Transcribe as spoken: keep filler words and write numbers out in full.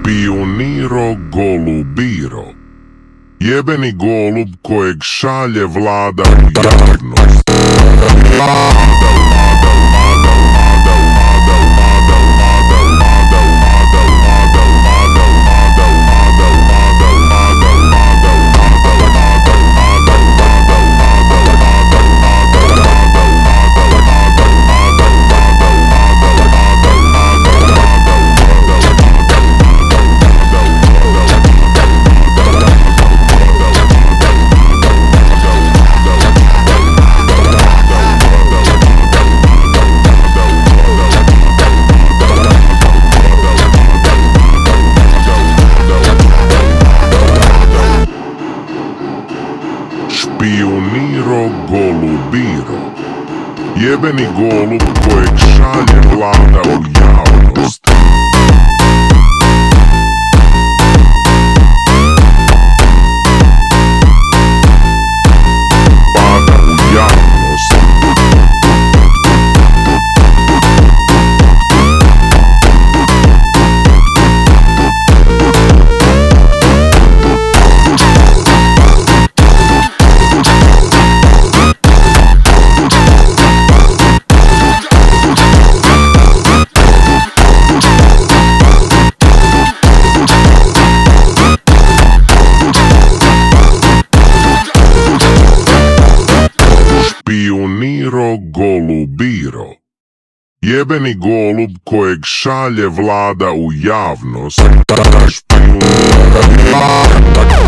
Špijuniro golubiro. Jebeni golub kojeg šalje vlada u javnost. Špijuniro golubiro. Jebeni golub kojeg šalje vlada u javnost. Vlada u javnost. Špijuniro golubiro. Jebeni golub kojeg šalje vlada u javnost. Špijuniro.